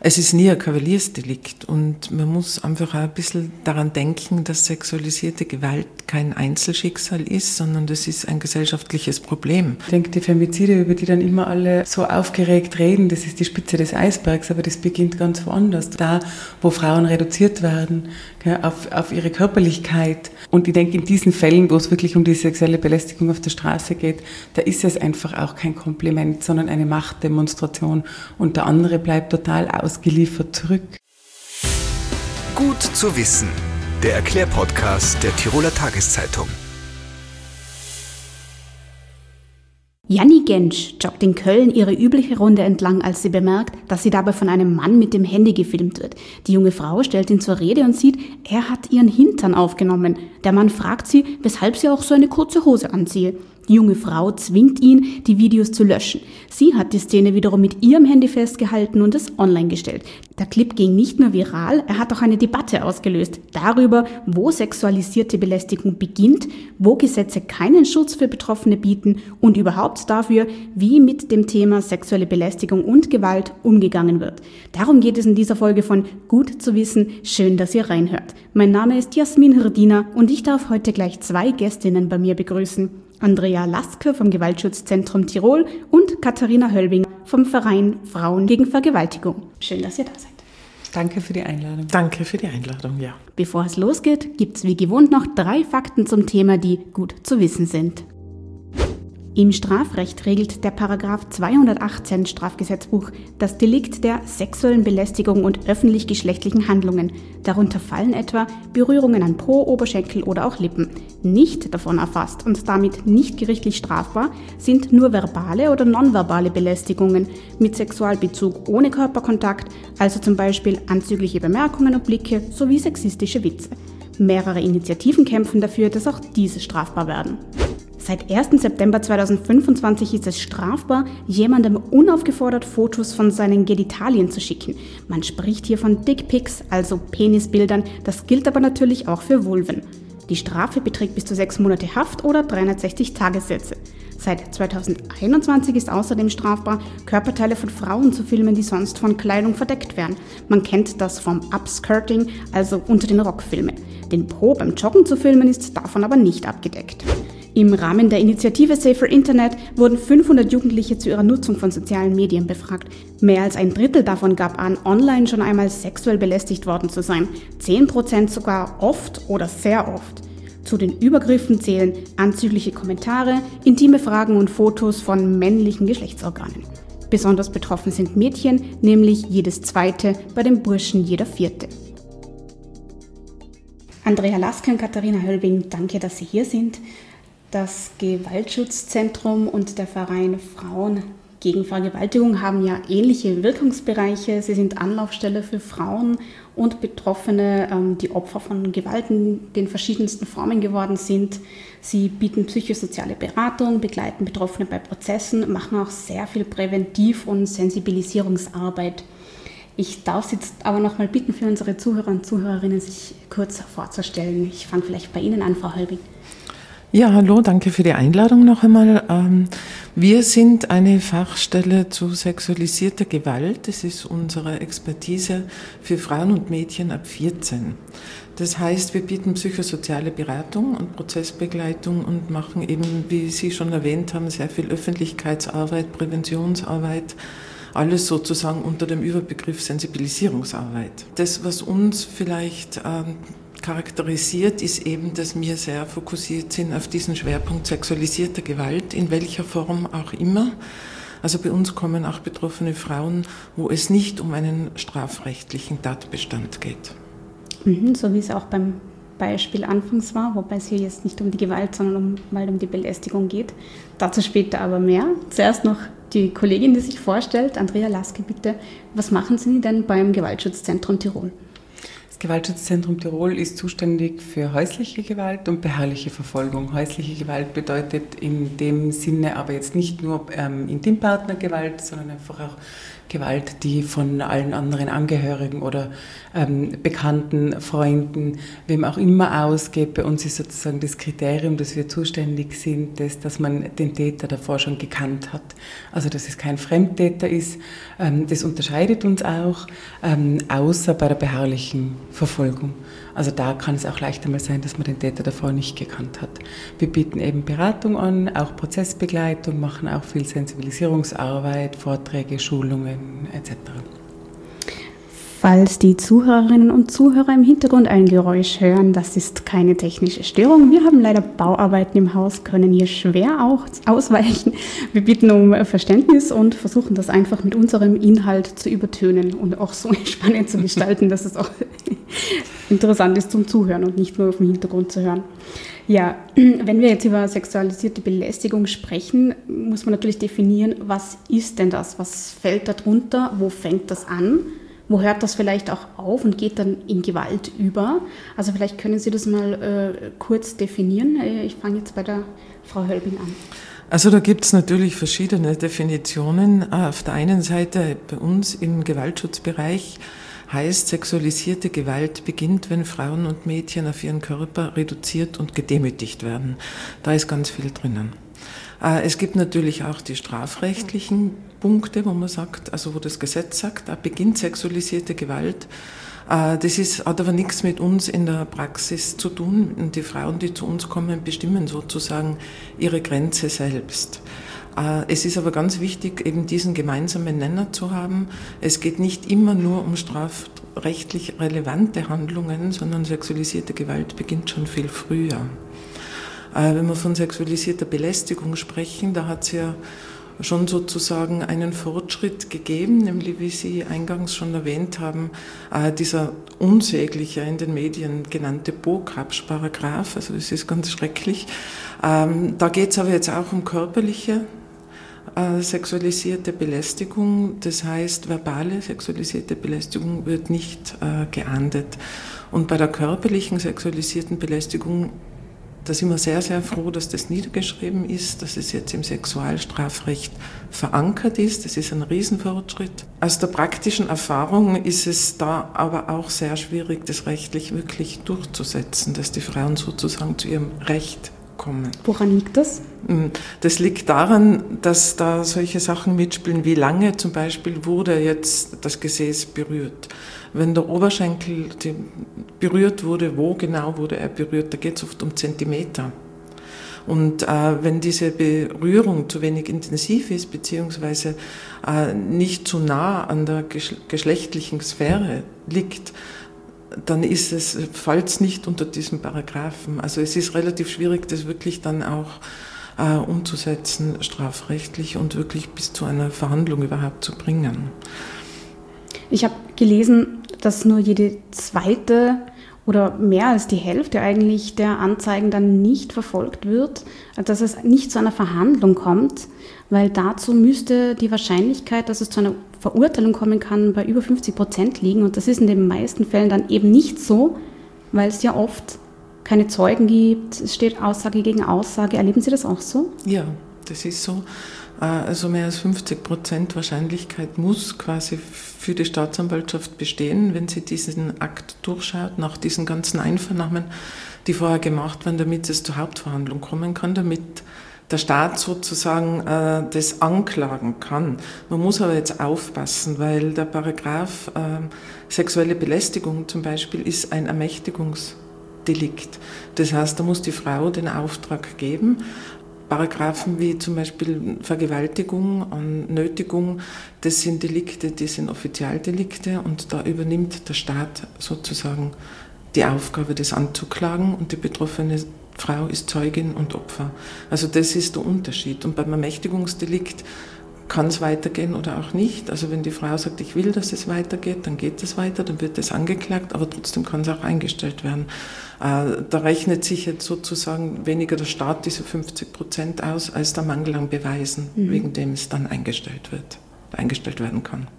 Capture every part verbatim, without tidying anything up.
Es ist nie ein Kavaliersdelikt und man muss einfach auch ein bisschen daran denken, dass sexualisierte Gewalt kein Einzelschicksal ist, sondern das ist ein gesellschaftliches Problem. Ich denke, die Femizide, über die dann immer alle so aufgeregt reden, das ist die Spitze des Eisbergs, aber das beginnt ganz woanders. Da, wo Frauen reduziert werden, auf, auf ihre Körperlichkeit. Und ich denke, in diesen Fällen, wo es wirklich um die sexuelle Belästigung auf der Straße geht, da ist es einfach auch kein Kompliment, sondern eine Machtdemonstration. Und der andere bleibt total ausgeliefert zurück. Gut zu wissen. Der Erklärpodcast der Tiroler Tageszeitung. Janni Gensch joggt in Köln ihre übliche Runde entlang, als sie bemerkt, dass sie dabei von einem Mann mit dem Handy gefilmt wird. Die junge Frau stellt ihn zur Rede und sieht, er hat ihren Hintern aufgenommen. Der Mann fragt sie, weshalb sie auch so eine kurze Hose anziehe. Die junge Frau zwingt ihn, die Videos zu löschen. Sie hat die Szene wiederum mit ihrem Handy festgehalten und es online gestellt. Der Clip ging nicht nur viral, er hat auch eine Debatte ausgelöst darüber, wo sexualisierte Belästigung beginnt, wo Gesetze keinen Schutz für Betroffene bieten und überhaupt dafür, wie mit dem Thema sexuelle Belästigung und Gewalt umgegangen wird. Darum geht es in dieser Folge von Gut zu wissen. Schön, dass ihr reinhört. Mein Name ist Jasmin Hirdina und ich darf heute gleich zwei Gästinnen bei mir begrüßen. Andrea Laske vom Gewaltschutzzentrum Tirol und Katharina Höllbing vom Verein Frauen gegen Vergewaltigung. Schön, dass ihr da seid. Danke für die Einladung. Danke für die Einladung, ja. Bevor es losgeht, gibt es wie gewohnt noch drei Fakten zum Thema, die gut zu wissen sind. Im Strafrecht regelt der Paragraph zweihundertachtzehn Strafgesetzbuch das Delikt der sexuellen Belästigung und öffentlich-geschlechtlichen Handlungen. Darunter fallen etwa Berührungen an Po, Oberschenkel oder auch Lippen. Nicht davon erfasst und damit nicht gerichtlich strafbar sind nur verbale oder nonverbale Belästigungen mit Sexualbezug ohne Körperkontakt, also zum Beispiel anzügliche Bemerkungen und Blicke sowie sexistische Witze. Mehrere Initiativen kämpfen dafür, dass auch diese strafbar werden. Seit ersten September zweitausendfünfundzwanzig ist es strafbar, jemandem unaufgefordert Fotos von seinen Genitalien zu schicken. Man spricht hier von Dickpics, also Penisbildern, das gilt aber natürlich auch für Vulven. Die Strafe beträgt bis zu sechs Monate Haft oder dreihundertsechzig Tagessätze. Seit zweitausendeinundzwanzig ist außerdem strafbar, Körperteile von Frauen zu filmen, die sonst von Kleidung verdeckt wären. Man kennt das vom Upskirting, also unter den Rockfilmen. Den Po beim Joggen zu filmen ist davon aber nicht abgedeckt. Im Rahmen der Initiative Safer Internet wurden fünfhundert Jugendliche zu ihrer Nutzung von sozialen Medien befragt. Mehr als ein Drittel davon gab an, online schon einmal sexuell belästigt worden zu sein. zehn Prozent sogar oft oder sehr oft. Zu den Übergriffen zählen anzügliche Kommentare, intime Fragen und Fotos von männlichen Geschlechtsorganen. Besonders betroffen sind Mädchen, nämlich jedes zweite, bei den Burschen jeder vierte. Andrea Laske und Katharina Höllbing, danke, dass Sie hier sind. Das Gewaltschutzzentrum und der Verein Frauen gegen Vergewaltigung haben ja ähnliche Wirkungsbereiche. Sie sind Anlaufstelle für Frauen und Betroffene, die Opfer von Gewalt in den verschiedensten Formen geworden sind. Sie bieten psychosoziale Beratung, begleiten Betroffene bei Prozessen, machen auch sehr viel Präventiv- und Sensibilisierungsarbeit. Ich darf Sie jetzt aber noch mal bitten, für unsere Zuhörer und Zuhörerinnen sich kurz vorzustellen. Ich fange vielleicht bei Ihnen an, Frau Höllbing. Ja, hallo, danke für die Einladung noch einmal. Wir sind eine Fachstelle zu sexualisierter Gewalt. Das ist unsere Expertise für Frauen und Mädchen ab vierzehn. Das heißt, wir bieten psychosoziale Beratung und Prozessbegleitung und machen eben, wie Sie schon erwähnt haben, sehr viel Öffentlichkeitsarbeit, Präventionsarbeit, alles sozusagen unter dem Überbegriff Sensibilisierungsarbeit. Das, was uns vielleicht ähm, charakterisiert, ist eben, dass wir sehr fokussiert sind auf diesen Schwerpunkt sexualisierter Gewalt, in welcher Form auch immer. Also bei uns kommen auch betroffene Frauen, wo es nicht um einen strafrechtlichen Tatbestand geht. Mhm, so wie es auch beim Beispiel anfangs war, wobei es hier jetzt nicht um die Gewalt, sondern um, weil um die Belästigung geht. Dazu später aber mehr. Zuerst noch die Kollegin, die sich vorstellt. Andrea Laske, bitte. Was machen Sie denn beim Gewaltschutzzentrum Tirol? Das Gewaltschutzzentrum Tirol ist zuständig für häusliche Gewalt und beharrliche Verfolgung. Häusliche Gewalt bedeutet in dem Sinne aber jetzt nicht nur ähm, Intimpartnergewalt, sondern einfach auch Gewalt, die von allen anderen Angehörigen oder ähm, Bekannten, Freunden, wem auch immer ausgeht. Bei uns ist sozusagen das Kriterium, dass wir zuständig sind, dass, dass man den Täter davor schon gekannt hat. Also dass es kein Fremdtäter ist. Ähm, das unterscheidet uns auch, ähm, außer bei der beharrlichen Verfolgung. Also da kann es auch leicht einmal sein, dass man den Täter davor nicht gekannt hat. Wir bieten eben Beratung an, auch Prozessbegleitung, machen auch viel Sensibilisierungsarbeit, Vorträge, Schulungen et cetera. Falls die Zuhörerinnen und Zuhörer im Hintergrund ein Geräusch hören, das ist keine technische Störung. Wir haben leider Bauarbeiten im Haus, können hier schwer auch ausweichen. Wir bitten um Verständnis und versuchen das einfach mit unserem Inhalt zu übertönen und auch so spannend zu gestalten, dass es auch interessant ist zum Zuhören und nicht nur auf dem Hintergrund zu hören. Ja, wenn wir jetzt über sexualisierte Belästigung sprechen, muss man natürlich definieren, was ist denn das? Was fällt da drunter? Wo fängt das an? Wo hört das vielleicht auch auf und geht dann in Gewalt über? Also vielleicht können Sie das mal äh, kurz definieren. Ich fange jetzt bei der Frau Hölbing an. Also da gibt es natürlich verschiedene Definitionen. Auf der einen Seite bei uns im Gewaltschutzbereich heißt, sexualisierte Gewalt beginnt, wenn Frauen und Mädchen auf ihren Körper reduziert und gedemütigt werden. Da ist ganz viel drinnen. Es gibt natürlich auch die strafrechtlichen Punkte, wo man sagt, also wo das Gesetz sagt, da beginnt sexualisierte Gewalt. Das ist, hat aber nichts mit uns in der Praxis zu tun. Und die Frauen, die zu uns kommen, bestimmen sozusagen ihre Grenze selbst. Es ist aber ganz wichtig, eben diesen gemeinsamen Nenner zu haben. Es geht nicht immer nur um strafrechtlich relevante Handlungen, sondern sexualisierte Gewalt beginnt schon viel früher. Wenn wir von sexualisierter Belästigung sprechen, da hat es ja schon sozusagen einen Fortschritt gegeben, nämlich wie Sie eingangs schon erwähnt haben, dieser unsägliche in den Medien genannte BOCAPS-Paragraph, also das ist ganz schrecklich. Da geht es aber jetzt auch um körperliche sexualisierte Belästigung, das heißt verbale sexualisierte Belästigung wird nicht geahndet. Und bei der körperlichen sexualisierten Belästigung, da sind wir sehr, sehr froh, dass das niedergeschrieben ist, dass es jetzt im Sexualstrafrecht verankert ist. Das ist ein Riesenfortschritt. Aus der praktischen Erfahrung ist es da aber auch sehr schwierig, das rechtlich wirklich durchzusetzen, dass die Frauen sozusagen zu ihrem Recht kommen. Woran liegt das? Das liegt daran, dass da solche Sachen mitspielen, wie lange zum Beispiel wurde jetzt das Gesäß berührt. Wenn der Oberschenkel berührt wurde, wo genau wurde er berührt, da geht es oft um Zentimeter. Und äh, wenn diese Berührung zu wenig intensiv ist, beziehungsweise äh, nicht zu nah an der gesch- geschlechtlichen Sphäre liegt, dann ist es, fällt es nicht unter diesen Paragraphen. Also es ist relativ schwierig, das wirklich dann auch äh, umzusetzen, strafrechtlich und wirklich bis zu einer Verhandlung überhaupt zu bringen. Ich habe gelesen, dass nur jede zweite oder mehr als die Hälfte eigentlich der Anzeigen dann nicht verfolgt wird, dass es nicht zu einer Verhandlung kommt, weil dazu müsste die Wahrscheinlichkeit, dass es zu einer Verurteilung kommen kann, bei über fünfzig Prozent liegen. Und das ist in den meisten Fällen dann eben nicht so, weil es ja oft keine Zeugen gibt, es steht Aussage gegen Aussage. Erleben Sie das auch so? Ja, das ist so. Also mehr als fünfzig Prozent Wahrscheinlichkeit muss quasi für die Staatsanwaltschaft bestehen, wenn sie diesen Akt durchschaut, nach diesen ganzen Einvernahmen, die vorher gemacht werden, damit es zur Hauptverhandlung kommen kann, damit der Staat sozusagen äh, das anklagen kann. Man muss aber jetzt aufpassen, weil der Paragraph äh, sexuelle Belästigung zum Beispiel ist ein Ermächtigungsdelikt. Das heißt, da muss die Frau den Auftrag geben. Paragraphen wie zum Beispiel Vergewaltigung und Nötigung, das sind Delikte, die sind Offizialdelikte und da übernimmt der Staat sozusagen die Aufgabe, das anzuklagen und die betroffene Frau ist Zeugin und Opfer. Also das ist der Unterschied. Und beim Ermächtigungsdelikt kann es weitergehen oder auch nicht. Also wenn die Frau sagt, ich will, dass es weitergeht, dann geht es weiter, dann wird es angeklagt, aber trotzdem kann es auch eingestellt werden. Äh, da rechnet sich jetzt sozusagen weniger der Staat diese fünfzig Prozent aus, als der Mangel an Beweisen, mhm. wegen dem es dann eingestellt wird, eingestellt werden kann.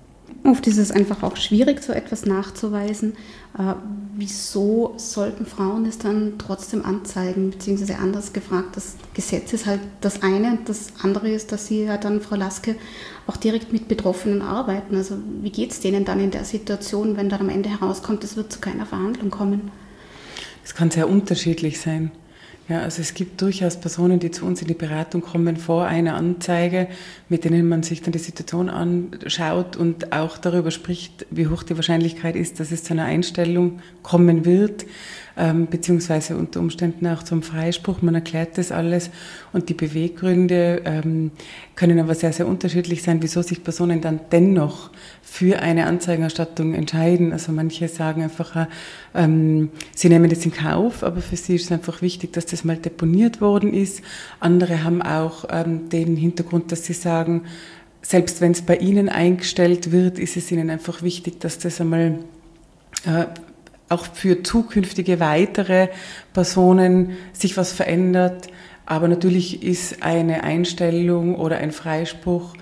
Oft ist es einfach auch schwierig, so etwas nachzuweisen. Äh, wieso sollten Frauen es dann trotzdem anzeigen? Beziehungsweise anders gefragt, das Gesetz ist halt das eine und das andere ist, dass Sie ja dann, Frau Laske, auch direkt mit Betroffenen arbeiten. Also wie geht es denen dann in der Situation, wenn dann am Ende herauskommt, es wird zu keiner Verhandlung kommen? Es kann sehr unterschiedlich sein. Ja, also es gibt durchaus Personen, die zu uns in die Beratung kommen vor einer Anzeige, mit denen man sich dann die Situation anschaut und auch darüber spricht, wie hoch die Wahrscheinlichkeit ist, dass es zu einer Einstellung kommen wird, ähm, beziehungsweise unter Umständen auch zum Freispruch. Man erklärt das alles und die Beweggründe ähm, können aber sehr, sehr unterschiedlich sein, wieso sich Personen dann dennoch für eine Anzeigenerstattung entscheiden. Also manche sagen einfach, ähm, sie nehmen das in Kauf, aber für sie ist es einfach wichtig, dass das mal deponiert worden ist. Andere haben auch ähm, den Hintergrund, dass sie sagen, selbst wenn es bei ihnen eingestellt wird, ist es ihnen einfach wichtig, dass das einmal äh, auch für zukünftige weitere Personen sich was verändert. Aber natürlich ist eine Einstellung oder ein Freispruch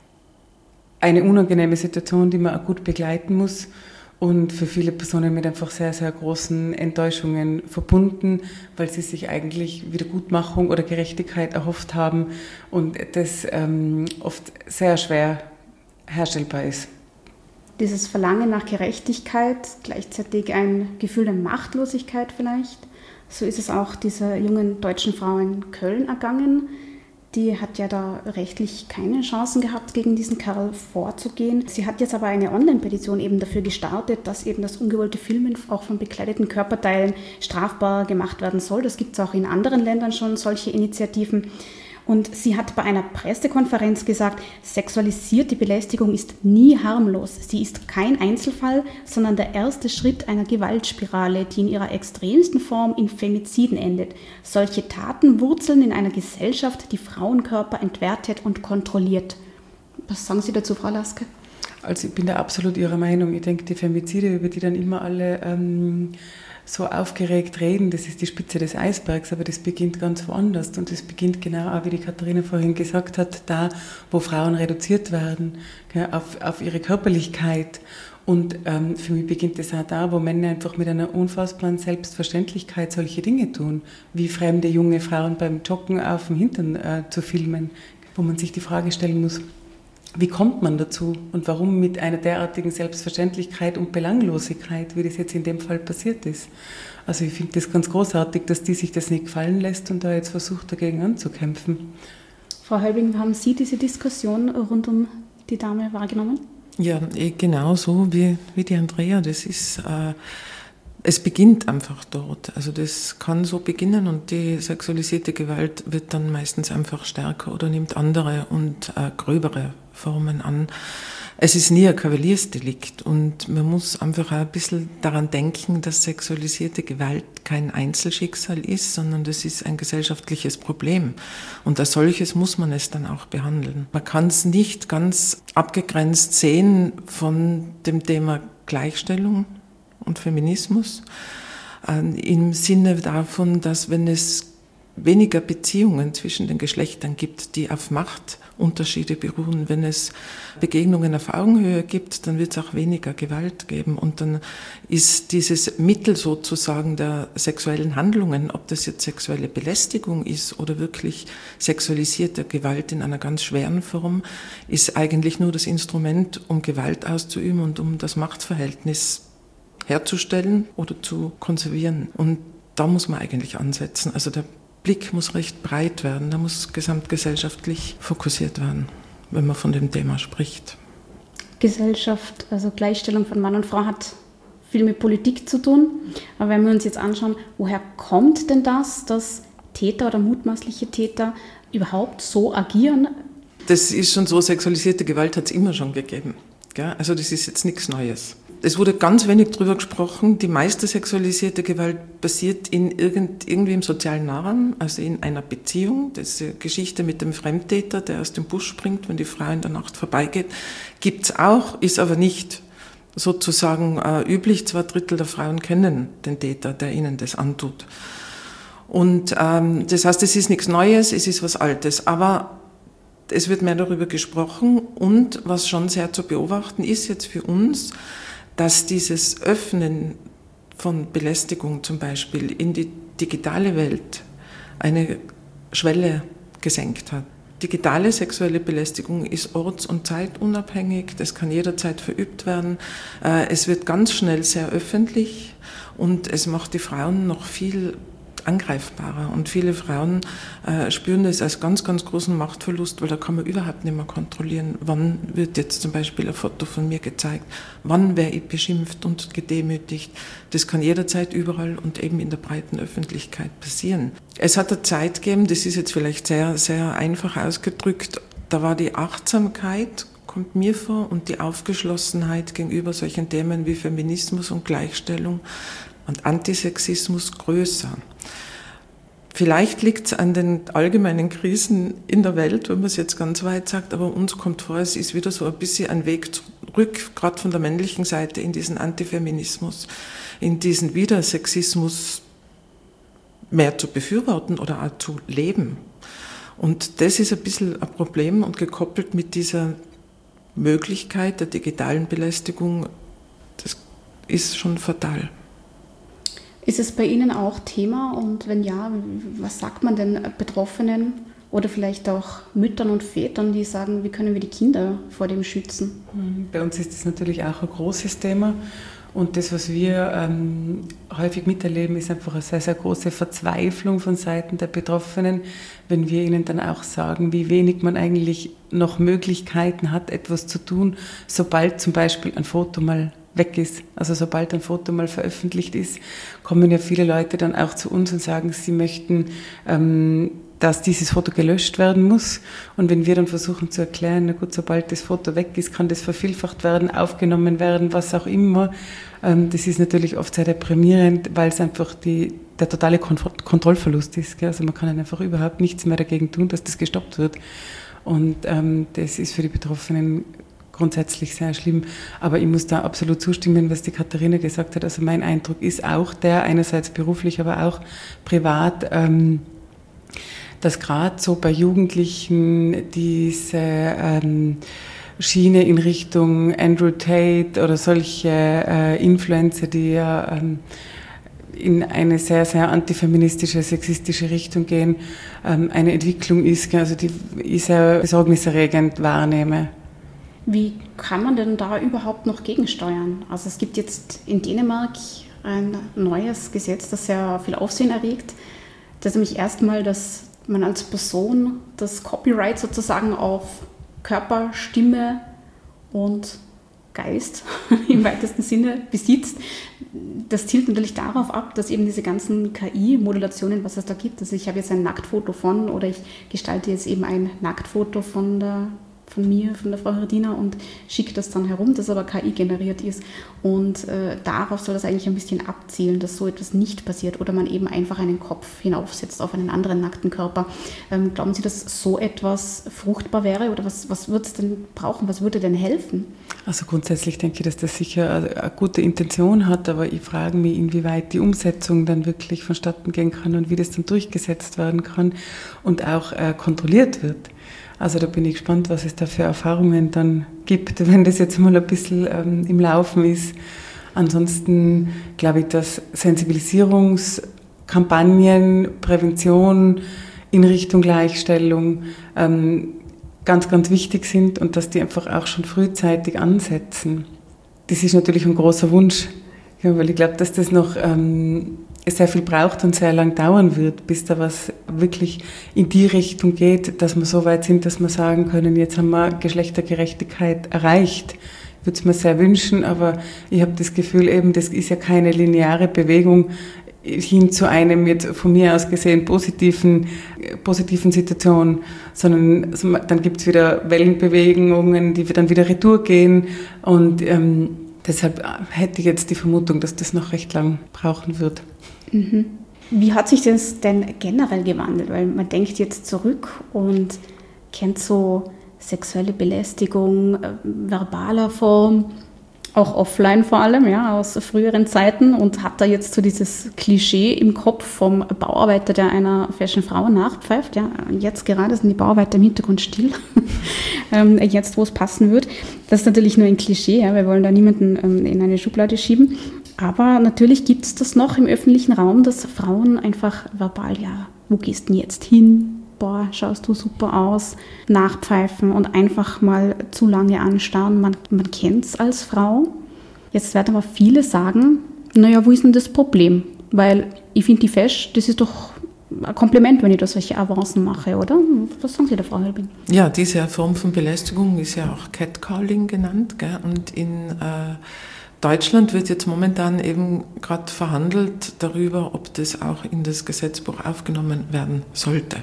eine unangenehme Situation, die man auch gut begleiten muss und für viele Personen mit einfach sehr, sehr großen Enttäuschungen verbunden, weil sie sich eigentlich Wiedergutmachung oder Gerechtigkeit erhofft haben und das ähm, oft sehr schwer herstellbar ist. Dieses Verlangen nach Gerechtigkeit, gleichzeitig ein Gefühl der Machtlosigkeit vielleicht. So ist es auch dieser jungen deutschen Frau in Köln ergangen. Die hat ja da rechtlich keine Chancen gehabt, gegen diesen Kerl vorzugehen. Sie hat jetzt aber eine Online-Petition eben dafür gestartet, dass eben das ungewollte Filmen auch von bekleideten Körperteilen strafbar gemacht werden soll. Das gibt es auch in anderen Ländern schon, solche Initiativen. Und sie hat bei einer Pressekonferenz gesagt, sexualisierte Belästigung ist nie harmlos. Sie ist kein Einzelfall, sondern der erste Schritt einer Gewaltspirale, die in ihrer extremsten Form in Femiziden endet. Solche Taten wurzeln in einer Gesellschaft, die Frauenkörper entwertet und kontrolliert. Was sagen Sie dazu, Frau Laske? Also ich bin da absolut Ihrer Meinung. Ich denke, die Femizide, über die dann immer alle ähm, so aufgeregt reden, das ist die Spitze des Eisbergs, aber das beginnt ganz woanders. Und das beginnt genau auch, wie die Katharina vorhin gesagt hat, da, wo Frauen reduziert werden, gell, auf, auf ihre Körperlichkeit. Und ähm, für mich beginnt es auch da, wo Männer einfach mit einer unfassbaren Selbstverständlichkeit solche Dinge tun, wie fremde junge Frauen beim Joggen auf dem Hintern äh, zu filmen, wo man sich die Frage stellen muss, wie kommt man dazu und warum mit einer derartigen Selbstverständlichkeit und Belanglosigkeit, wie das jetzt in dem Fall passiert ist. Also ich finde das ganz großartig, dass die sich das nicht gefallen lässt und da jetzt versucht, dagegen anzukämpfen. Frau Hölbing, haben Sie diese Diskussion rund um die Dame wahrgenommen? Ja, genau so wie, wie die Andrea. Das ist, äh, es beginnt einfach dort. Also das kann so beginnen und die sexualisierte Gewalt wird dann meistens einfach stärker oder nimmt andere und äh, gröbere Formen an. Es ist nie ein Kavaliersdelikt und man muss einfach ein bisschen daran denken, dass sexualisierte Gewalt kein Einzelschicksal ist, sondern das ist ein gesellschaftliches Problem. Und als solches muss man es dann auch behandeln. Man kann es nicht ganz abgegrenzt sehen von dem Thema Gleichstellung und Feminismus, äh, im Sinne davon, dass wenn es weniger Beziehungen zwischen den Geschlechtern gibt, die auf Machtunterschiede beruhen. Wenn es Begegnungen auf Augenhöhe gibt, dann wird es auch weniger Gewalt geben. Und dann ist dieses Mittel sozusagen der sexuellen Handlungen, ob das jetzt sexuelle Belästigung ist oder wirklich sexualisierte Gewalt in einer ganz schweren Form, ist eigentlich nur das Instrument, um Gewalt auszuüben und um das Machtverhältnis herzustellen oder zu konservieren. Und da muss man eigentlich ansetzen. Also der Blick muss recht breit werden, da muss gesamtgesellschaftlich fokussiert werden, wenn man von dem Thema spricht. Gesellschaft, also Gleichstellung von Mann und Frau hat viel mit Politik zu tun. Aber wenn wir uns jetzt anschauen, woher kommt denn das, dass Täter oder mutmaßliche Täter überhaupt so agieren? Das ist schon so, sexualisierte Gewalt hat es immer schon gegeben. Gell? Also das ist jetzt nichts Neues. Es wurde ganz wenig drüber gesprochen. Die meiste sexualisierte Gewalt passiert in irgend, irgendwie im sozialen Rahmen, also in einer Beziehung. Das ist eine Geschichte mit dem Fremdtäter, der aus dem Busch springt, wenn die Frau in der Nacht vorbeigeht. Gibt's auch, ist aber nicht sozusagen äh, üblich. Zwei Drittel der Frauen kennen den Täter, der ihnen das antut. Und ähm, das heißt, es ist nichts Neues, es ist was Altes. Aber es wird mehr darüber gesprochen und was schon sehr zu beobachten ist jetzt für uns, dass dieses Öffnen von Belästigung zum Beispiel in die digitale Welt eine Schwelle gesenkt hat. Digitale sexuelle Belästigung ist orts- und zeitunabhängig, das kann jederzeit verübt werden. Es wird ganz schnell sehr öffentlich und es macht die Frauen noch viel angreifbarer. Und viele Frauen äh, spüren das als ganz, ganz großen Machtverlust, weil da kann man überhaupt nicht mehr kontrollieren, wann wird jetzt zum Beispiel ein Foto von mir gezeigt, wann werde ich beschimpft und gedemütigt. Das kann jederzeit überall und eben in der breiten Öffentlichkeit passieren. Es hat eine Zeit gegeben, das ist jetzt vielleicht sehr, sehr einfach ausgedrückt, da war die Achtsamkeit, kommt mir vor, und die Aufgeschlossenheit gegenüber solchen Themen wie Feminismus und Gleichstellung und Antisexismus größer. Vielleicht liegt es an den allgemeinen Krisen in der Welt, wenn man es jetzt ganz weit sagt, aber uns kommt vor, es ist wieder so ein bisschen ein Weg zurück, gerade von der männlichen Seite, in diesen Antifeminismus, in diesen Widersexismus mehr zu befürworten oder auch zu leben. Und das ist ein bisschen ein Problem und gekoppelt mit dieser Möglichkeit der digitalen Belästigung, das ist schon fatal. Ist es bei Ihnen auch Thema und wenn ja, was sagt man denn Betroffenen oder vielleicht auch Müttern und Vätern, die sagen, wie können wir die Kinder vor dem schützen? Bei uns ist das natürlich auch ein großes Thema und das, was wir ähm, häufig miterleben, ist einfach eine sehr, sehr große Verzweiflung von Seiten der Betroffenen, wenn wir ihnen dann auch sagen, wie wenig man eigentlich noch Möglichkeiten hat, etwas zu tun, sobald zum Beispiel ein Foto mal weg ist. Also sobald ein Foto mal veröffentlicht ist, kommen ja viele Leute dann auch zu uns und sagen, sie möchten, ähm, dass dieses Foto gelöscht werden muss. Und wenn wir dann versuchen zu erklären, na gut, sobald das Foto weg ist, kann das vervielfacht werden, aufgenommen werden, was auch immer. Ähm, das ist natürlich oft sehr deprimierend, weil es einfach die, der totale Kont- Kontrollverlust ist. Gell? Also man kann einfach überhaupt nichts mehr dagegen tun, dass das gestoppt wird. Und ähm, das ist für die Betroffenen grundsätzlich sehr schlimm. Aber ich muss da absolut zustimmen, was die Katharina gesagt hat. Also mein Eindruck ist auch der, einerseits beruflich, aber auch privat, ähm, dass gerade so bei Jugendlichen diese ähm, Schiene in Richtung Andrew Tate oder solche äh, Influencer, die ja ähm, in eine sehr, sehr antifeministische, sexistische Richtung gehen, ähm, eine Entwicklung ist, also die ich sehr besorgniserregend wahrnehme. Wie kann man denn da überhaupt noch gegensteuern? Also es gibt jetzt in Dänemark ein neues Gesetz, das sehr viel Aufsehen erregt. Das ist nämlich erstmal, dass man als Person das Copyright sozusagen auf Körper, Stimme und Geist im weitesten Sinne besitzt. Das zielt natürlich darauf ab, dass eben diese ganzen K I-Modulationen, was es da gibt, also ich habe jetzt ein Nacktfoto von oder ich gestalte jetzt eben ein Nacktfoto von der von mir, von der Frau Herdina und schicke das dann herum, das aber K I generiert ist. Und äh, darauf soll das eigentlich ein bisschen abzielen, dass so etwas nicht passiert oder man eben einfach einen Kopf hinaufsetzt auf einen anderen nackten Körper. Ähm, glauben Sie, dass so etwas fruchtbar wäre oder was, was würde es denn brauchen, was würde denn helfen? Also grundsätzlich denke ich, dass das sicher eine gute Intention hat, aber ich frage mich, inwieweit die Umsetzung dann wirklich vonstatten gehen kann und wie das dann durchgesetzt werden kann und auch äh, kontrolliert wird. Also da bin ich gespannt, was es da für Erfahrungen dann gibt, wenn das jetzt mal ein bisschen ähm, im Laufen ist. Ansonsten glaube ich, dass Sensibilisierungskampagnen, Prävention in Richtung Gleichstellung ähm, ganz, ganz wichtig sind und dass die einfach auch schon frühzeitig ansetzen. Das ist natürlich ein großer Wunsch, ja, weil ich glaube, dass das noch ähm, sehr viel braucht und sehr lang dauern wird, bis da was wirklich in die Richtung geht, dass wir so weit sind, dass wir sagen können, jetzt haben wir Geschlechtergerechtigkeit erreicht. Ich würde es mir sehr wünschen, aber ich habe das Gefühl eben, das ist ja keine lineare Bewegung hin zu einem jetzt von mir aus gesehen positiven, positiven Situation, sondern dann gibt es wieder Wellenbewegungen, die dann wieder retour gehen und ähm, deshalb hätte ich jetzt die Vermutung, dass das noch recht lang brauchen wird. Mhm. Wie hat sich das denn generell gewandelt? Weil man denkt jetzt zurück und kennt so sexuelle Belästigung äh, verbaler Form auch offline vor allem, ja, aus früheren Zeiten und hat da jetzt so dieses Klischee im Kopf vom Bauarbeiter, der einer Fashion-Frau nachpfeift. Ja, jetzt gerade sind die Bauarbeiter im Hintergrund still, ähm, jetzt wo es passen wird. Das ist natürlich nur ein Klischee, ja, wir wollen da niemanden ähm, in eine Schublade schieben. Aber natürlich gibt es das noch im öffentlichen Raum, dass Frauen einfach verbal, ja, wo gehst du denn jetzt hin? Boah, schaust du super aus, nachpfeifen und einfach mal zu lange anstarren. Man, man kennt es als Frau. Jetzt werden aber viele sagen, naja, wo ist denn das Problem? Weil ich finde die Fesch, das ist doch ein Kompliment, wenn ich da solche Avancen mache, oder? Was sagen Sie da, Frau Helbing? Ja, diese Form von Belästigung ist ja auch Catcalling genannt, gell? Und in äh, Deutschland wird jetzt momentan eben gerade verhandelt darüber, ob das auch in das Gesetzbuch aufgenommen werden sollte.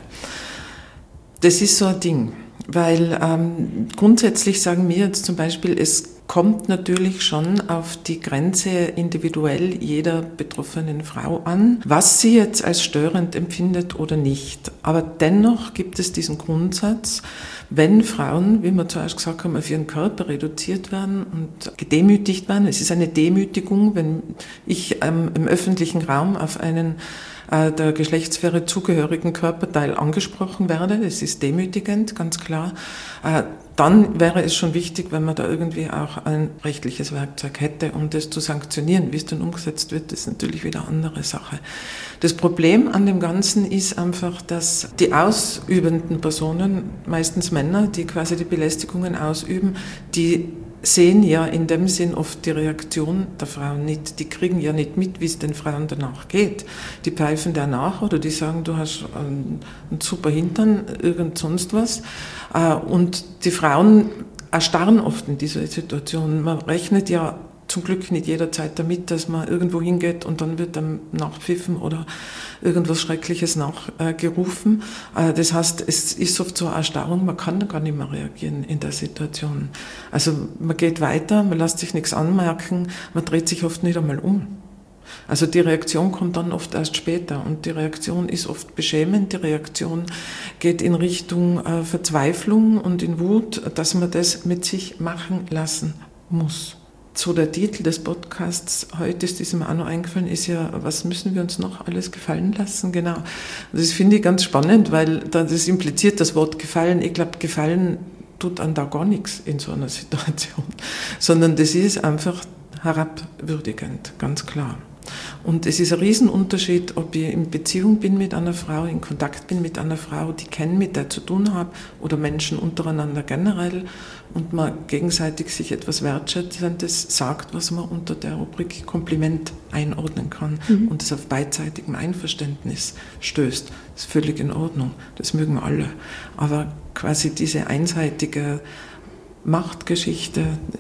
Das ist so ein Ding, weil ähm, grundsätzlich sagen wir jetzt zum Beispiel, es kommt natürlich schon auf die Grenze individuell jeder betroffenen Frau an, was sie jetzt als störend empfindet oder nicht. Aber dennoch gibt es diesen Grundsatz, wenn Frauen, wie wir zuerst gesagt haben, auf ihren Körper reduziert werden und gedemütigt werden, es ist eine Demütigung, wenn ich ähm, im öffentlichen Raum auf einen äh, der Geschlechtssphäre zugehörigen Körperteil angesprochen werde, das ist demütigend, ganz klar, äh, dann wäre es schon wichtig, wenn man da irgendwie auch ein rechtliches Werkzeug hätte, um das zu sanktionieren. Wie es dann umgesetzt wird, ist natürlich wieder eine andere Sache. Das Problem an dem Ganzen ist einfach, dass die ausübenden Personen, meistens Männer, die quasi die Belästigungen ausüben, die sehen ja in dem Sinn oft die Reaktion der Frauen nicht. Die kriegen ja nicht mit, wie es den Frauen danach geht. Die pfeifen danach oder die sagen, du hast einen, einen super Hintern, irgend sonst was. Und die Frauen erstarren oft in dieser Situation. Man rechnet ja zum Glück nicht jederzeit damit, dass man irgendwo hingeht und dann wird dann nachpfiffen oder irgendwas Schreckliches nachgerufen. Das heißt, es ist oft so eine Erstarrung, man kann gar nicht mehr reagieren in der Situation. Also man geht weiter, man lässt sich nichts anmerken, man dreht sich oft nicht einmal um. Also die Reaktion kommt dann oft erst später und die Reaktion ist oft beschämend, die Reaktion geht in Richtung äh, Verzweiflung und in Wut, dass man das mit sich machen lassen muss. So der Titel des Podcasts heute ist diesem auch noch eingefallen, ist ja, was müssen wir uns noch alles gefallen lassen? Genau. Das finde ich ganz spannend, weil das impliziert das Wort gefallen. Ich glaube, gefallen tut einem da gar nichts in so einer Situation, sondern das ist einfach herabwürdigend, ganz klar. Und es ist ein Riesenunterschied, ob ich in Beziehung bin mit einer Frau, in Kontakt bin mit einer Frau, die ich kenne, mit der zu tun habe, oder Menschen untereinander generell und man gegenseitig sich etwas Wertschätzendes sagt, was man unter der Rubrik Kompliment einordnen kann mhm. und es auf beidseitigem Einverständnis stößt. Das ist völlig in Ordnung, das mögen alle. Aber quasi diese einseitige Machtgeschichte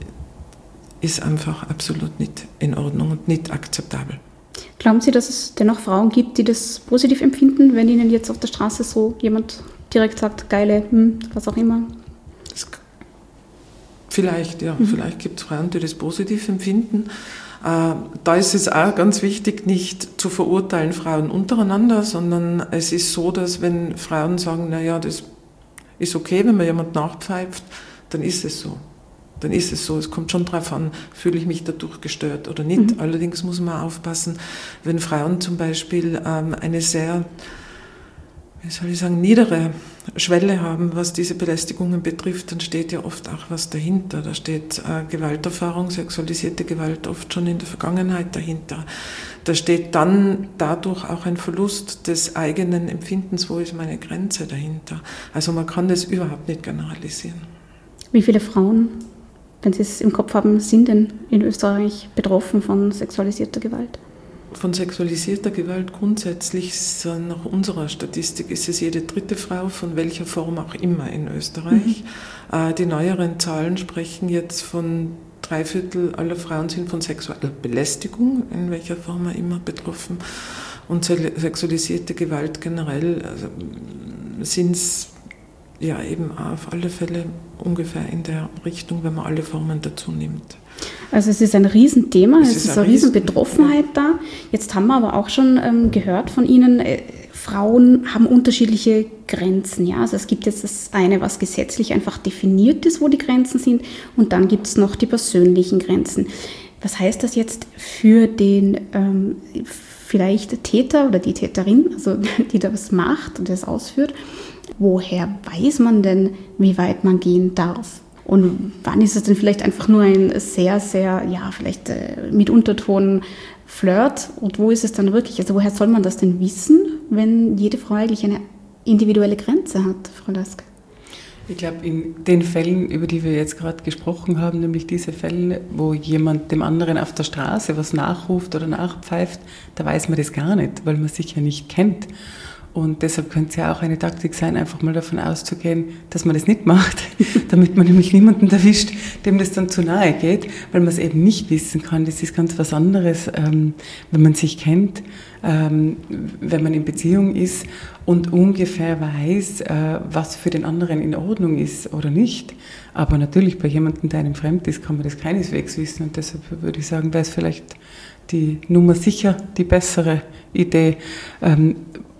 ist einfach absolut nicht in Ordnung und nicht akzeptabel. Glauben Sie, dass es dennoch Frauen gibt, die das positiv empfinden, wenn Ihnen jetzt auf der Straße so jemand direkt sagt, geile, hm, was auch immer? Das, vielleicht, ja. Mhm. Vielleicht gibt es Frauen, die das positiv empfinden. Äh, da ist es auch ganz wichtig, nicht zu verurteilen Frauen untereinander, sondern es ist so, dass wenn Frauen sagen, naja, das ist okay, wenn man jemand nachpfeift, dann ist es so. Dann ist es so, es kommt schon darauf an, fühle ich mich dadurch gestört oder nicht. Mhm. Allerdings muss man aufpassen, wenn Frauen zum Beispiel ähm, eine sehr, wie soll ich sagen, niedere Schwelle haben, was diese Belästigungen betrifft, dann steht ja oft auch was dahinter. Da steht äh, Gewalterfahrung, sexualisierte Gewalt oft schon in der Vergangenheit dahinter. Da steht dann dadurch auch ein Verlust des eigenen Empfindens, wo ist meine Grenze dahinter. Also man kann das überhaupt nicht generalisieren. Wie viele Frauen, wenn Sie es im Kopf haben, sind denn in Österreich betroffen von sexualisierter Gewalt? Von sexualisierter Gewalt grundsätzlich, nach unserer Statistik, ist es jede dritte Frau, von welcher Form auch immer in Österreich. Mhm. Die neueren Zahlen sprechen jetzt von drei Viertel aller Frauen sind von sexueller Belästigung, in welcher Form auch immer, betroffen. Und sexualisierte Gewalt generell also sind es ja eben auf alle Fälle ungefähr in der Richtung, wenn man alle Formen dazu nimmt. Also es ist ein Riesenthema, es, es ist, ist eine Riesenbetroffenheit Riesen- da. Jetzt haben wir aber auch schon ähm, gehört von Ihnen, äh, Frauen haben unterschiedliche Grenzen. Ja? Also es gibt jetzt das eine, was gesetzlich einfach definiert ist, wo die Grenzen sind, und dann gibt es noch die persönlichen Grenzen. Was heißt das jetzt für den ähm, vielleicht Täter oder die Täterin, also die das macht und das ausführt? Woher weiß man denn, wie weit man gehen darf? Und wann ist es denn vielleicht einfach nur ein sehr, sehr, ja, vielleicht äh, mit Unterton Flirt? Und wo ist es dann wirklich? Also woher soll man das denn wissen, wenn jede Frau eigentlich eine individuelle Grenze hat, Frau Lask? Ich glaube, in den Fällen, über die wir jetzt gerade gesprochen haben, nämlich diese Fälle, wo jemand dem anderen auf der Straße was nachruft oder nachpfeift, da weiß man das gar nicht, weil man sich ja nicht kennt. Und deshalb könnte es ja auch eine Taktik sein, einfach mal davon auszugehen, dass man das nicht macht, damit man nämlich niemanden erwischt, dem das dann zu nahe geht, weil man es eben nicht wissen kann. Das ist ganz was anderes, ähm, wenn man sich kennt, ähm, wenn man in Beziehung ist und ungefähr weiß, äh, was für den anderen in Ordnung ist oder nicht. Aber natürlich bei jemandem, der einem fremd ist, kann man das keineswegs wissen. Und deshalb würde ich sagen, wäre es vielleicht die Nummer sicher die bessere Idee. Ähm,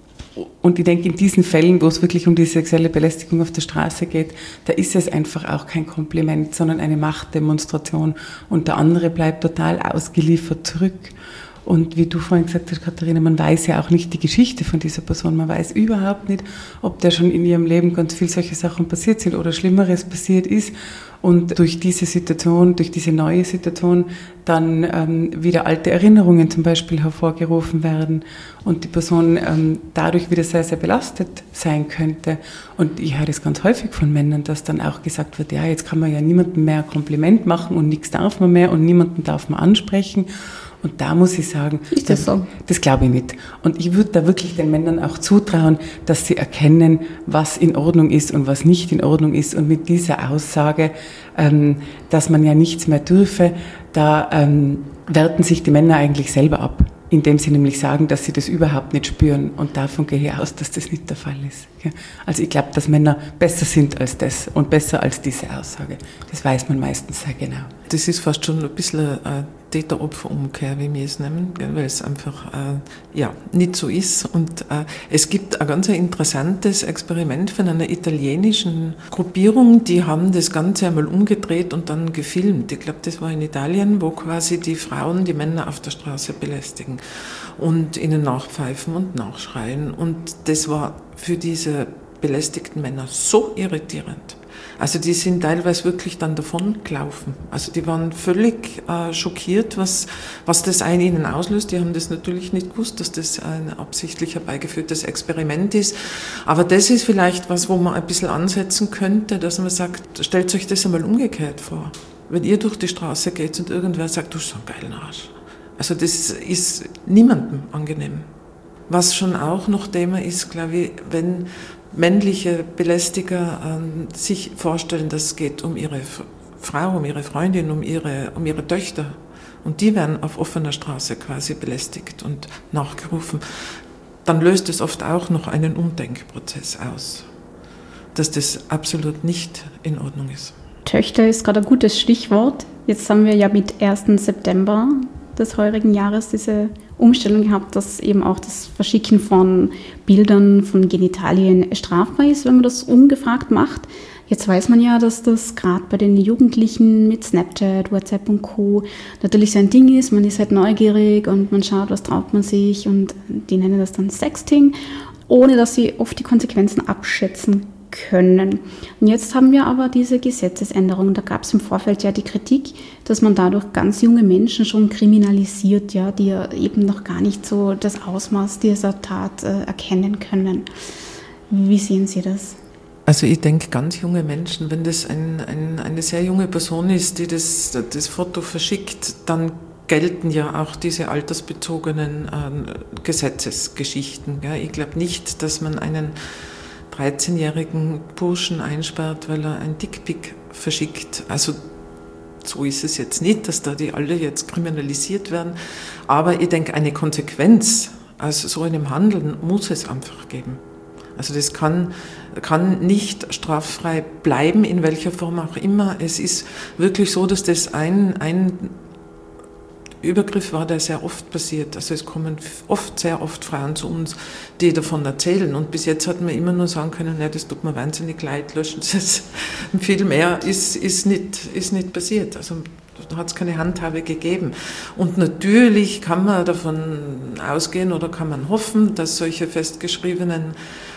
Und ich denke, in diesen Fällen, wo es wirklich um die sexuelle Belästigung auf der Straße geht, da ist es einfach auch kein Kompliment, sondern eine Machtdemonstration. Und der andere bleibt total ausgeliefert zurück. Und wie du vorhin gesagt hast, Katharina, man weiß ja auch nicht die Geschichte von dieser Person. Man weiß überhaupt nicht, ob da schon in ihrem Leben ganz viel solche Sachen passiert sind oder Schlimmeres passiert ist. Und durch diese Situation, durch diese neue Situation dann ähm, wieder alte Erinnerungen zum Beispiel hervorgerufen werden und die Person ähm, dadurch wieder sehr, sehr belastet sein könnte. Und ich höre das ganz häufig von Männern, dass dann auch gesagt wird, ja, jetzt kann man ja niemandem mehr Kompliment machen und nichts darf man mehr und niemanden darf man ansprechen. Und da muss ich sagen, ist das, so? Das glaube ich nicht. Und ich würde da wirklich den Männern auch zutrauen, dass sie erkennen, was in Ordnung ist und was nicht in Ordnung ist. Und mit dieser Aussage, ähm, dass man ja nichts mehr dürfe, da ähm, werten sich die Männer eigentlich selber ab, indem sie nämlich sagen, dass sie das überhaupt nicht spüren. Und davon gehe ich aus, dass das nicht der Fall ist. Also ich glaube, dass Männer besser sind als das und besser als diese Aussage. Das weiß man meistens sehr genau. Das ist fast schon ein bisschen eine Täter-Opfer-Umkehr, wie wir es nennen, weil es einfach äh, ja, nicht so ist. Und äh, es gibt ein ganz interessantes Experiment von einer italienischen Gruppierung, die haben das Ganze einmal umgedreht und dann gefilmt. Ich glaube, das war in Italien, wo quasi die Frauen die Männer auf der Straße belästigen und ihnen nachpfeifen und nachschreien. Und das war für diese belästigten Männer so irritierend. Also die sind teilweise wirklich dann davon gelaufen. Also die waren völlig äh, schockiert, was, was das in ihnen auslöst. Die haben das natürlich nicht gewusst, dass das ein absichtlich herbeigeführtes Experiment ist. Aber das ist vielleicht was, wo man ein bisschen ansetzen könnte, dass man sagt, stellt euch das einmal umgekehrt vor. Wenn ihr durch die Straße geht und irgendwer sagt, du hast so einen geilen Arsch. Also das ist niemandem angenehm. Was schon auch noch Thema ist, glaube ich, wenn männliche Belästiger ähm, sich vorstellen, dass es geht um ihre Frau, um ihre Freundin, um ihre, um ihre Töchter. Und die werden auf offener Straße quasi belästigt und nachgerufen. Dann löst es oft auch noch einen Umdenkprozess aus, dass das absolut nicht in Ordnung ist. Töchter ist gerade ein gutes Stichwort. Jetzt haben wir ja mit ersten September des heurigen Jahres diese Umstellung gehabt, dass eben auch das Verschicken von Bildern von Genitalien strafbar ist, wenn man das ungefragt macht. Jetzt weiß man ja, dass das gerade bei den Jugendlichen mit Snapchat, WhatsApp und Co. natürlich so ein Ding ist. Man ist halt neugierig und man schaut, was traut man sich, und die nennen das dann Sexting, ohne dass sie oft die Konsequenzen abschätzen können. Und jetzt haben wir aber diese Gesetzesänderung. Da gab es im Vorfeld ja die Kritik, dass man dadurch ganz junge Menschen schon kriminalisiert, ja, die ja eben noch gar nicht so das Ausmaß dieser Tat äh, erkennen können. Wie sehen Sie das? Also ich denke, ganz junge Menschen, wenn das ein, ein, eine sehr junge Person ist, die das, das Foto verschickt, dann gelten ja auch diese altersbezogenen äh, Gesetzesgeschichten. Gell? Ich glaube nicht, dass man einen dreizehnjährigen Burschen einsperrt, weil er ein Dickpick verschickt. Also so ist es jetzt nicht, dass da die alle jetzt kriminalisiert werden. Aber ich denke, eine Konsequenz aus so einem Handeln muss es einfach geben. Also das kann, kann nicht straffrei bleiben, in welcher Form auch immer. Es ist wirklich so, dass das ein, ein Übergriff war, der sehr oft passiert. Also es kommen oft, sehr oft Frauen zu uns, die davon erzählen. Und bis jetzt hat man immer nur sagen können, ja, das tut mir wahnsinnig leid, löschen Sie es. Viel mehr ist, ist, nicht, ist nicht passiert. Also da hat es keine Handhabe gegeben. Und natürlich kann man davon ausgehen oder kann man hoffen, dass solche festgeschriebenen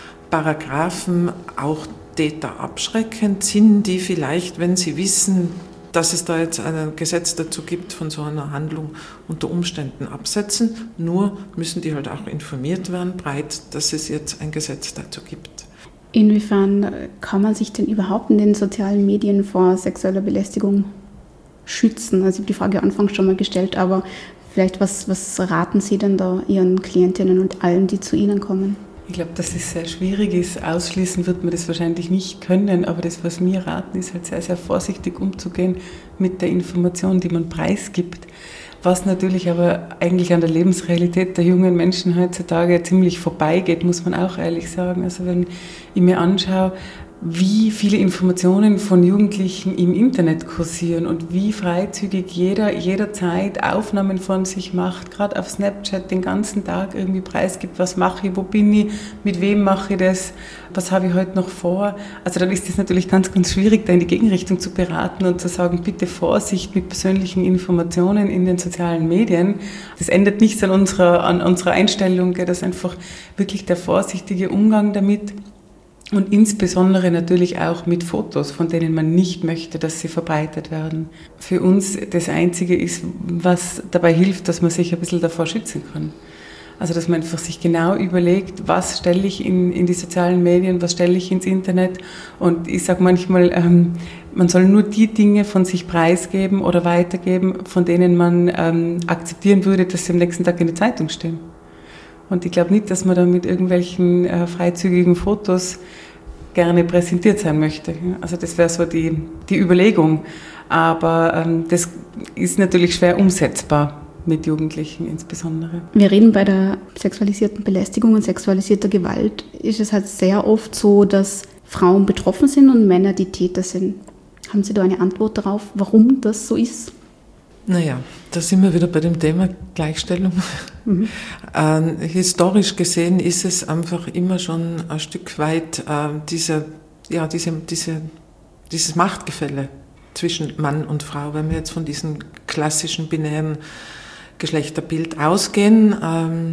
Paragraphen auch Täter abschreckend sind, die vielleicht, wenn sie wissen, dass es da jetzt ein Gesetz dazu gibt, von so einer Handlung unter Umständen absetzen. Nur müssen die halt auch informiert werden, breit, dass es jetzt ein Gesetz dazu gibt. Inwiefern kann man sich denn überhaupt in den sozialen Medien vor sexueller Belästigung schützen? Also ich habe die Frage anfangs schon mal gestellt, aber vielleicht was, was raten Sie denn da Ihren Klientinnen und allen, die zu Ihnen kommen? Ich glaube, dass es sehr schwierig ist. Ausschließen wird man das wahrscheinlich nicht können, aber das, was wir raten, ist halt sehr, sehr vorsichtig umzugehen mit der Information, die man preisgibt. Was natürlich aber eigentlich an der Lebensrealität der jungen Menschen heutzutage ziemlich vorbeigeht, muss man auch ehrlich sagen. Also wenn ich mir anschaue, wie viele Informationen von Jugendlichen im Internet kursieren und wie freizügig jeder jederzeit Aufnahmen von sich macht, gerade auf Snapchat den ganzen Tag irgendwie preisgibt, was mache ich, wo bin ich, mit wem mache ich das, was habe ich heute noch vor. Also dann ist es natürlich ganz, ganz schwierig, da in die Gegenrichtung zu beraten und zu sagen, bitte Vorsicht mit persönlichen Informationen in den sozialen Medien. Das ändert nichts an unserer, an unserer Einstellung, das ist einfach wirklich der vorsichtige Umgang damit. Und insbesondere natürlich auch mit Fotos, von denen man nicht möchte, dass sie verbreitet werden. Für uns das Einzige ist, was dabei hilft, dass man sich ein bisschen davor schützen kann. Also dass man einfach sich genau überlegt, was stelle ich in, in die sozialen Medien, was stelle ich ins Internet. Und ich sage manchmal, ähm, man soll nur die Dinge von sich preisgeben oder weitergeben, von denen man ähm, akzeptieren würde, dass sie am nächsten Tag in der Zeitung stehen. Und ich glaube nicht, dass man da mit irgendwelchen äh, freizügigen Fotos gerne präsentiert sein möchte. Also das wäre so die, die Überlegung. Aber ähm, das ist natürlich schwer umsetzbar mit Jugendlichen insbesondere. Wir reden bei der sexualisierten Belästigung und sexualisierter Gewalt. Ist es halt sehr oft so, dass Frauen betroffen sind und Männer die Täter sind. Haben Sie da eine Antwort darauf, warum das so ist? Naja, da sind wir wieder bei dem Thema Gleichstellung. Mhm. Ähm, historisch gesehen ist es einfach immer schon ein Stück weit äh, diese, ja, diese, diese, dieses Machtgefälle zwischen Mann und Frau, wenn wir jetzt von diesem klassischen binären Geschlechterbild ausgehen. Ähm,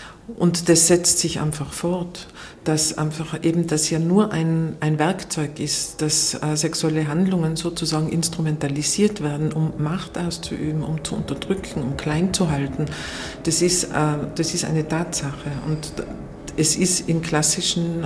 und das setzt sich einfach fort, dass einfach eben das ja nur ein, ein Werkzeug ist, dass äh, sexuelle Handlungen sozusagen instrumentalisiert werden, um Macht auszuüben, um zu unterdrücken, um klein zu halten. Das ist, äh, das ist eine Tatsache. Und es ist in klassischen äh,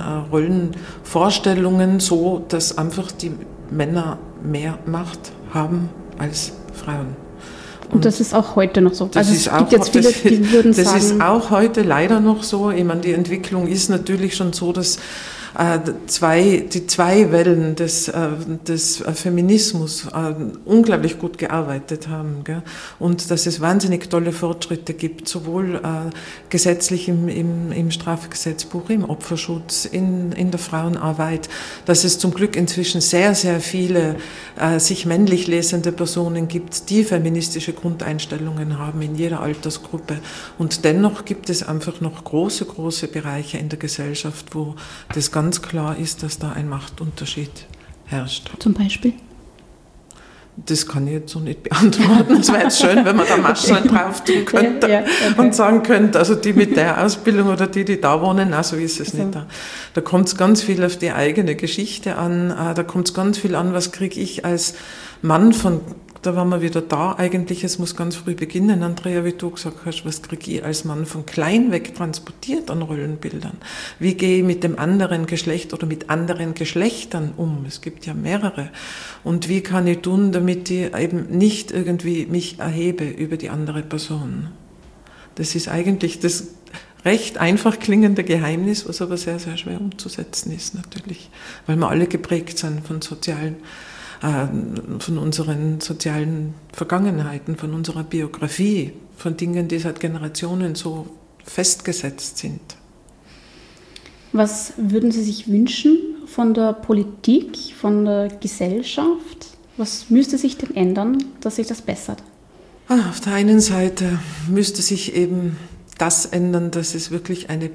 Rollenvorstellungen so, dass einfach die Männer mehr Macht haben als Frauen. Und, und das ist auch heute noch so. Das also ist es auch, gibt jetzt viele, das, die würden das sagen... Das ist auch heute leider noch so. Ich meine, die Entwicklung ist natürlich schon so, dass äh, zwei, die zwei Wellen des, äh, des Feminismus äh, unglaublich gut gearbeitet haben. Gell? Und dass es wahnsinnig tolle Fortschritte gibt, sowohl äh, gesetzlich im, im, im Strafgesetzbuch, im Opferschutz, in, in der Frauenarbeit, dass es zum Glück inzwischen sehr, sehr viele äh, sich männlich lesende Personen gibt, die feministische Grundeinstellungen haben in jeder Altersgruppe. Und dennoch gibt es einfach noch große, große Bereiche in der Gesellschaft, wo das ganz klar ist, dass da ein Machtunterschied herrscht. Zum Beispiel? Das kann ich jetzt so nicht beantworten. Es wäre jetzt schön, wenn man da Maschen drauf tun könnte ja, ja, okay. und sagen könnte, also die mit der Ausbildung oder die, die da wohnen, also ist es also. nicht. Da, da kommt es ganz viel auf die eigene Geschichte an, da kommt es ganz viel an, was kriege ich als Mann von, da waren wir wieder da, eigentlich, es muss ganz früh beginnen, Andrea, wie du gesagt hast, was kriege ich als Mann von klein weg transportiert an Rollenbildern? Wie gehe ich mit dem anderen Geschlecht oder mit anderen Geschlechtern um? Es gibt ja mehrere. Und wie kann ich tun, damit ich eben nicht irgendwie mich erhebe über die andere Person? Das ist eigentlich das recht einfach klingende Geheimnis, was aber sehr, sehr schwer umzusetzen ist natürlich, weil wir alle geprägt sind von sozialen von unseren sozialen Vergangenheiten, von unserer Biografie, von Dingen, die seit Generationen so festgesetzt sind. Was würden Sie sich wünschen von der Politik, von der Gesellschaft? Was müsste sich denn ändern, dass sich das bessert? Auf der einen Seite müsste sich eben das ändern, dass es wirklich eine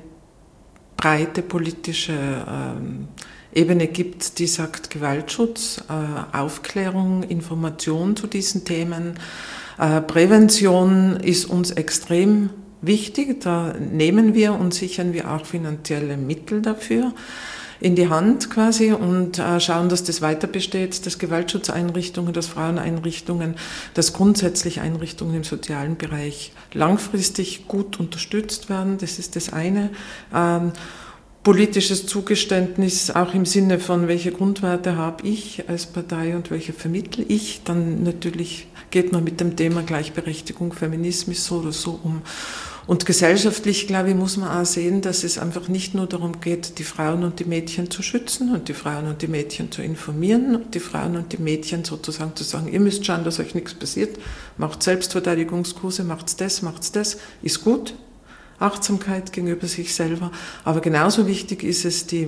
breite politische ähm, Ebene gibt, die sagt Gewaltschutz, äh, Aufklärung, Information zu diesen Themen. Äh, Prävention ist uns extrem wichtig, da nehmen wir und sichern wir auch finanzielle Mittel dafür in die Hand quasi und äh, schauen, dass das weiter besteht, dass Gewaltschutzeinrichtungen, dass Fraueneinrichtungen, dass grundsätzlich Einrichtungen im sozialen Bereich langfristig gut unterstützt werden. Das ist das eine. Ähm, politisches Zugeständnis auch im Sinne von, welche Grundwerte habe ich als Partei und welche vermittle ich. Dann natürlich geht man mit dem Thema Gleichberechtigung, Feminismus so oder so um. Und gesellschaftlich, glaube ich, muss man auch sehen, dass es einfach nicht nur darum geht, die Frauen und die Mädchen zu schützen und die Frauen und die Mädchen zu informieren und die Frauen und die Mädchen sozusagen zu sagen, ihr müsst schauen, dass euch nichts passiert, macht Selbstverteidigungskurse, macht's das, macht's das, ist gut, Achtsamkeit gegenüber sich selber. Aber genauso wichtig ist es, die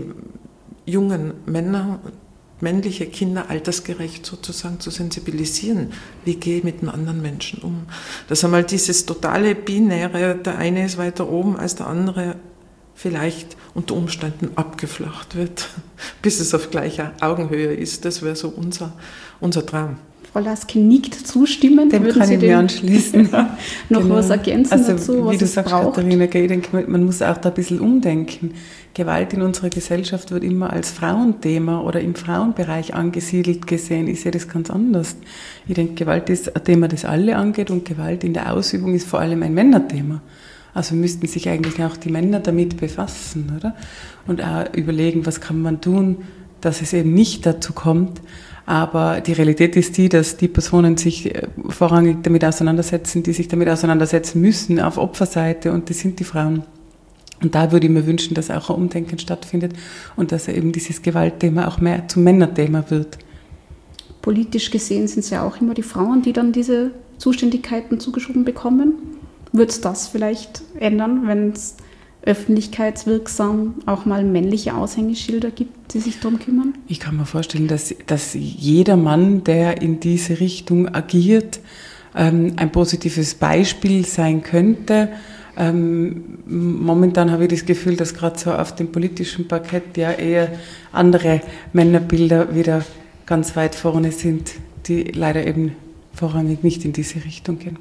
jungen Männer, männliche Kinder altersgerecht sozusagen zu sensibilisieren. Wie gehe ich mit einem anderen Menschen um? Dass einmal dieses totale Binäre, der eine ist weiter oben als der andere, vielleicht unter Umständen abgeflacht wird, bis es auf gleicher Augenhöhe ist. Das wäre so unser, unser Traum. Frau Laske nickt zustimmend. Dem Würden kann Sie ich mir anschließen. Ja, noch genau. was ergänzen also, dazu, was wie du es sagst, braucht? Katharina, ich denke, man muss auch da ein bisschen umdenken. Gewalt in unserer Gesellschaft wird immer als Frauenthema oder im Frauenbereich angesiedelt gesehen. Ich sehe das ganz anders. Ich denke, Gewalt ist ein Thema, das alle angeht und Gewalt in der Ausübung ist vor allem ein Männerthema. Also müssten sich eigentlich auch die Männer damit befassen, oder? Und auch überlegen, was kann man tun, dass es eben nicht dazu kommt. Aber die Realität ist die, dass die Personen sich vorrangig damit auseinandersetzen, die sich damit auseinandersetzen müssen auf Opferseite, und das sind die Frauen. Und da würde ich mir wünschen, dass auch ein Umdenken stattfindet und dass eben dieses Gewaltthema auch mehr zum Männerthema wird. Politisch gesehen sind es ja auch immer die Frauen, die dann diese Zuständigkeiten zugeschoben bekommen. Wird es das vielleicht ändern, wenn es öffentlichkeitswirksam auch mal männliche Aushängeschilder gibt, die sich darum kümmern? Ich kann mir vorstellen, dass, dass jeder Mann, der in diese Richtung agiert, ähm, ein positives Beispiel sein könnte. Ähm, momentan habe ich das Gefühl, dass gerade so auf dem politischen Parkett ja eher andere Männerbilder wieder ganz weit vorne sind, die leider eben vorrangig nicht in diese Richtung gehen.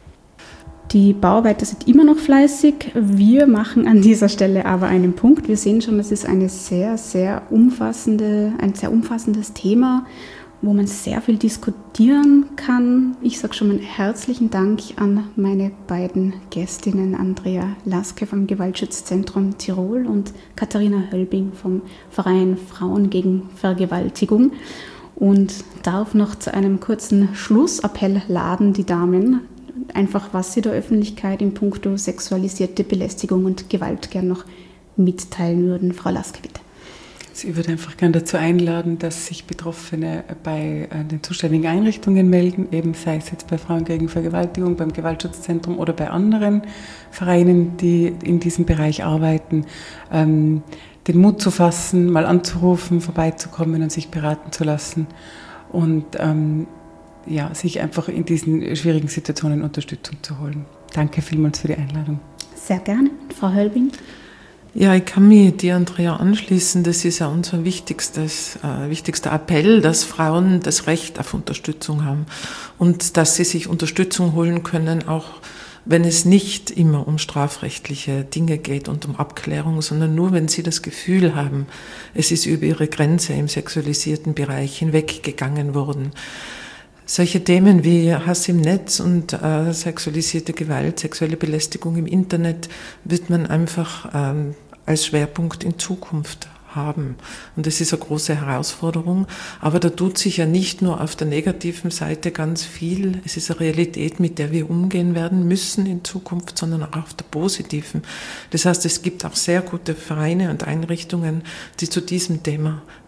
Die Bauarbeiter sind immer noch fleißig. Wir machen an dieser Stelle aber einen Punkt. Wir sehen schon, es ist eine sehr, sehr umfassende, ein sehr umfassendes Thema, wo man sehr viel diskutieren kann. Ich sage schon mal herzlichen Dank an meine beiden Gästinnen, Andrea Laske vom Gewaltschutzzentrum Tirol und Katharina Hölbing vom Verein Frauen gegen Vergewaltigung. Und darf noch zu einem kurzen Schlussappell laden, die Damen, einfach was Sie der Öffentlichkeit in puncto sexualisierte Belästigung und Gewalt gern noch mitteilen würden. Frau Laske, bitte. Ich würde einfach gerne dazu einladen, dass sich Betroffene bei den zuständigen Einrichtungen melden, eben sei es jetzt bei Frauen gegen Vergewaltigung, beim Gewaltschutzzentrum oder bei anderen Vereinen, die in diesem Bereich arbeiten, ähm, den Mut zu fassen, mal anzurufen, vorbeizukommen und sich beraten zu lassen und ähm, ja, sich einfach in diesen schwierigen Situationen Unterstützung zu holen. Danke vielmals für die Einladung. Sehr gerne. Frau Hölbing. Ja, ich kann mich dir, Andrea, anschließen. Das ist ja unser wichtigstes, äh, wichtigster Appell, dass Frauen das Recht auf Unterstützung haben und dass sie sich Unterstützung holen können, auch wenn es nicht immer um strafrechtliche Dinge geht und um Abklärung, sondern nur, wenn sie das Gefühl haben, es ist über ihre Grenze im sexualisierten Bereich hinweggegangen worden. Solche Themen wie Hass im Netz und äh, sexualisierte Gewalt, sexuelle Belästigung im Internet wird man einfach ähm, als Schwerpunkt in Zukunft haben. Und das ist eine große Herausforderung. Aber da tut sich ja nicht nur auf der negativen Seite ganz viel. Es ist eine Realität, mit der wir umgehen werden müssen in Zukunft, sondern auch auf der positiven. Das heißt, es gibt auch sehr gute Vereine und Einrichtungen, die zu diesem Thema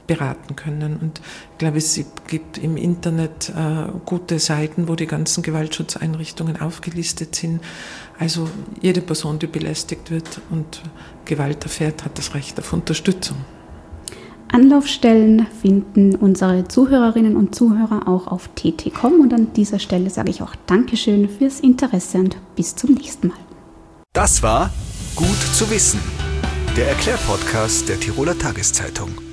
beraten können. Und ich glaube, es gibt im Internet äh, gute Seiten, wo die ganzen Gewaltschutzeinrichtungen aufgelistet sind. Also jede Person, die belästigt wird und Gewalt erfährt, hat das Recht auf Unterstützung. Anlaufstellen finden unsere Zuhörerinnen und Zuhörer auch auf t t punkt com und an dieser Stelle sage ich auch Dankeschön fürs Interesse und bis zum nächsten Mal. Das war Gut zu wissen, der Erklärpodcast der Tiroler Tageszeitung.